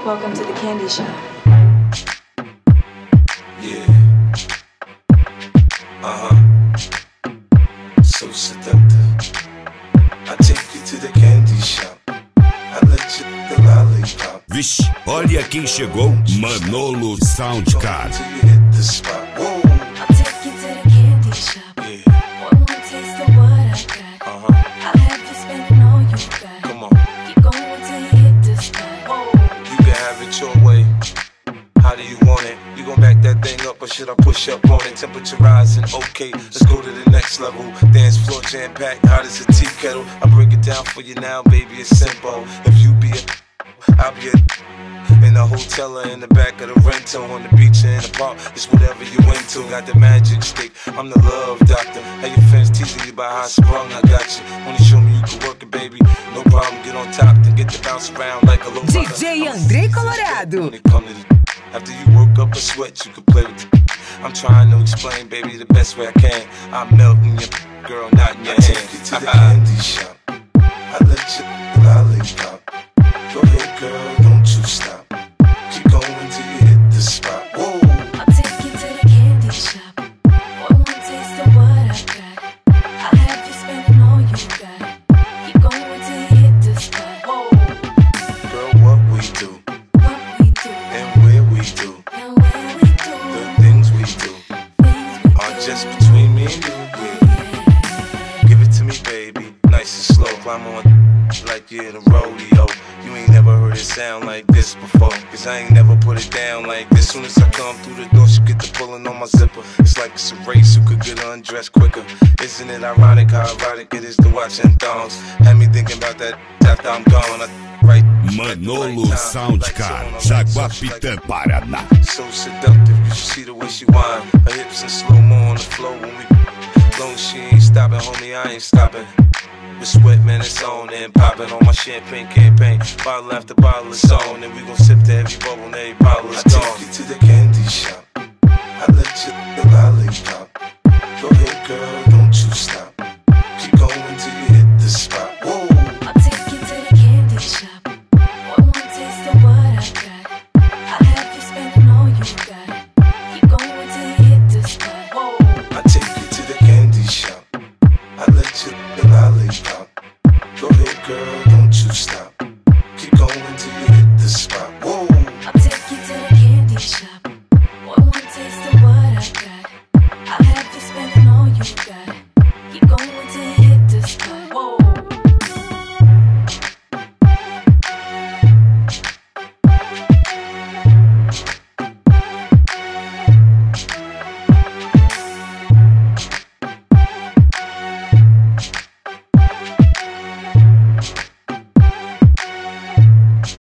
Welcome to the candy shop. Yeah. So seductive. I take you to the candy shop. I let you the lollipop. Vixe, olha quem chegou, Manolo Soundcard. Till you hit the spot. Whoa. I'll take you to the candy shop. Yeah. One more taste of what I got. I'll have you spending all you got. Come on. Keep going till you hit the spot. Whoa. You can have it your way. How do you want it? You gon' back that thing up or should I push up on it? Temperature rising, okay, let's go to the next level. Dance floor jam packed, hot as a tea kettle. I break it down for you now, baby, it's simple. If you be a, I'll be a, in a hotel or in the back of the rental, on the beach or in the park, it's whatever you into. Got the magic stick, I'm the love doctor. How your friends teasing you about how I sprung, I got you. Wanna show me you can work it, baby? No problem, get on top, then get to bounce around like a low rider. DJ André Colorado. When it come to the, after you work up a sweat, you can play with it. I'm trying to explain, baby, the best way I can. I'm melting your girl, not in your hand. I take you to the candy shop. I let you lollipop. Go ahead, girl, don't you stop. Keep going till you hit the spot. Whoa. I'll take you to the candy shop. One more taste of what I got. I'll have you spending all you got. Keep going till you hit the spot. Whoa. Girl, what we do What we do and where we do, and where we do. the things we do Things we are do. just between me and you. Yeah. Give it to me, baby, nice and slow. Climb on like you're in a rodeo. You ain't never heard it sound like this before, cause I ain't never put it down like this. Soon as I come through the door, she get the pulling on my zipper. It's like it's a race, who could get undressed quicker. Isn't it ironic how erotic it is to watching thongs? Had me thinking about that after I'm gone. Right. Manolo Soundcard, Jaguapitã, Paraná. So seductive, you should see the way she whine. Her hips in slow-mo on the floor when we long as she ain't stopping, homie, I ain't stopping. The sweat, man, it's on and popping on my champagne campaign. Bottle after bottle is on, and we gon' sip to every bubble and every bottle is gone. I take you to the candy shop. I let you the lollipop.